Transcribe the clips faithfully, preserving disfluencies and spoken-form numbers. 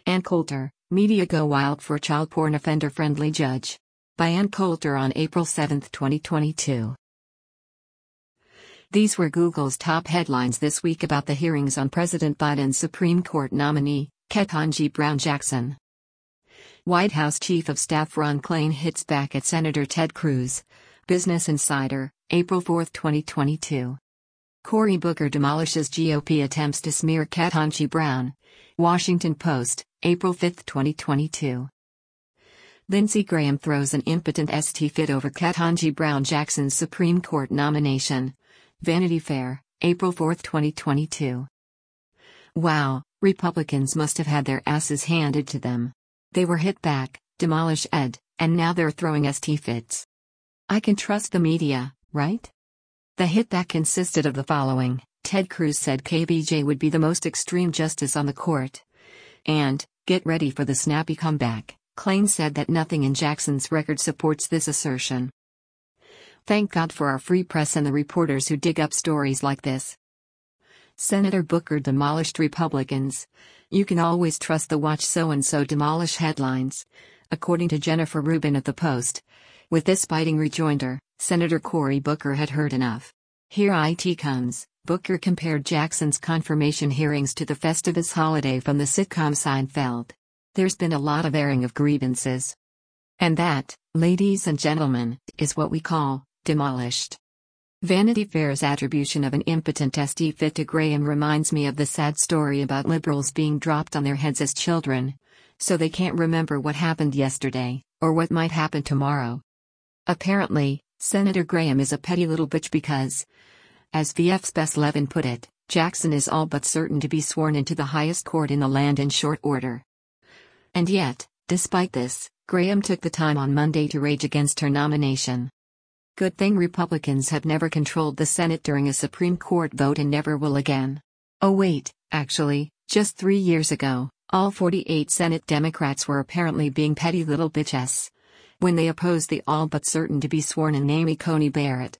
Ann Coulter, Media Go Wild for Child Porn Offender-Friendly Judge. By Ann Coulter on April seventh, twenty twenty-two. These were Google's top headlines this week about the hearings on President Biden's Supreme Court nominee, Ketanji Brown Jackson. White House Chief of Staff Ron Klain hits back at Senator Ted Cruz. Business Insider, April fourth, twenty twenty-two. Cory Booker demolishes G O P attempts to smear Ketanji Brown. Washington Post, April fifth, twenty twenty-two. Lindsey Graham throws an impotent S T fit over Ketanji Brown Jackson's Supreme Court nomination. Vanity Fair, April fourth, twenty twenty-two. Wow, Republicans must have had their asses handed to them. They were hit back, demolish Ed, and now they're throwing S T fits. I can trust the media, right? The hitback consisted of the following. Ted Cruz said K B J would be the most extreme justice on the court. And, get ready for the snappy comeback, Klain said that nothing in Jackson's record supports this assertion. Thank God for our free press and the reporters who dig up stories like this. Senator Booker demolished Republicans. You can always trust the watch so-and-so demolish headlines, according to Jennifer Rubin of The Post. With this biting rejoinder, Senator Cory Booker had heard enough. Here it comes. Booker compared Jackson's confirmation hearings to the Festivus holiday from the sitcom Seinfeld. There's been a lot of airing of grievances. And that, ladies and gentlemen, is what we call demolished. Vanity Fair's attribution of an impotent S T fit to Graham reminds me of the sad story about liberals being dropped on their heads as children, so they can't remember what happened yesterday, or what might happen tomorrow. Apparently, Senator Graham is a petty little bitch because, as V F's Bess Levin put it, Jackson is all but certain to be sworn into the highest court in the land in short order. And yet, despite this, Graham took the time on Monday to rage against her nomination. Good thing Republicans have never controlled the Senate during a Supreme Court vote and never will again. Oh wait, actually, just three years ago, all forty-eight Senate Democrats were apparently being petty little bitches when they opposed the all but certain to be sworn in Amy Coney Barrett.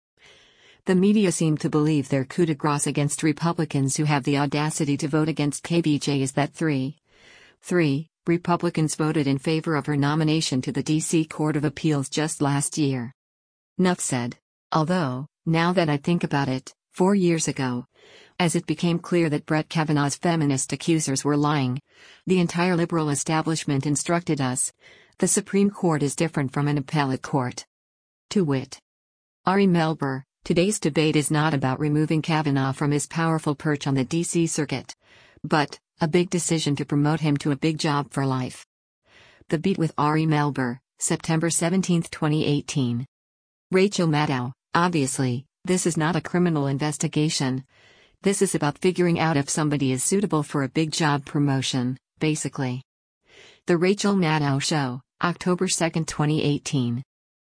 The media seem to believe their coup de grace against Republicans who have the audacity to vote against K B J is that three. three. Republicans voted in favor of her nomination to the D C Court of Appeals just last year. Nuff said. Although, now that I think about it, four years ago, as it became clear that Brett Kavanaugh's feminist accusers were lying, the entire liberal establishment instructed us, the Supreme Court is different from an appellate court. To wit. Ari Melber, today's debate is not about removing Kavanaugh from his powerful perch on the D C circuit, but a big decision to promote him to a big job for life. The Beat with Ari Melber, September seventeenth, twenty eighteen. Rachel Maddow, obviously, this is not a criminal investigation. This is about figuring out if somebody is suitable for a big job promotion, basically. The Rachel Maddow Show, October second, twenty eighteen.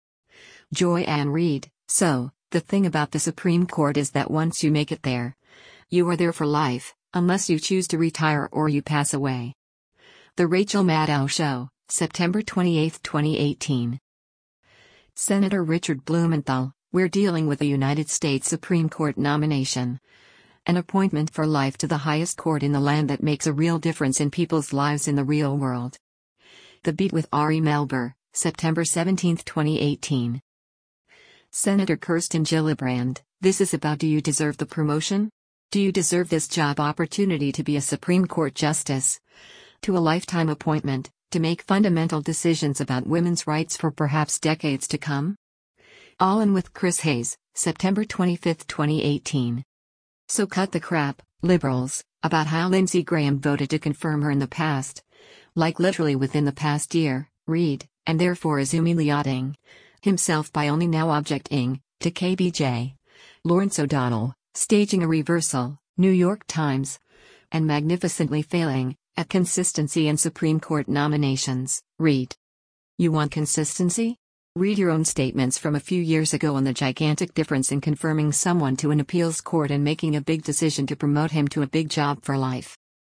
Joy Ann Reid, so, the thing about the Supreme Court is that once you make it there, you are there for life, unless you choose to retire or you pass away. The Rachel Maddow Show, September twenty-eighth, twenty eighteen. Senator Richard Blumenthal, we're dealing with a United States Supreme Court nomination. An appointment for life to the highest court in the land that makes a real difference in people's lives in the real world. The Beat with Ari Melber, September seventeenth, twenty eighteen. Senator Kirsten Gillibrand, this is about do you deserve the promotion? Do you deserve this job opportunity to be a Supreme Court justice? To a lifetime appointment, to make fundamental decisions about women's rights for perhaps decades to come? All In with Chris Hayes, September twenty-fifth, twenty eighteen. So cut the crap, liberals, about how Lindsey Graham voted to confirm her in the past. Like literally within the past year, Reid, and therefore is humiliating himself by only now objecting to K B J. Lawrence O'Donnell, staging a reversal, New York Times, and magnificently failing at consistency in Supreme Court nominations. Reid. You want consistency? Read your own statements from a few years ago on the gigantic difference in confirming someone to an appeals court and making a big decision to promote him to a big job for life.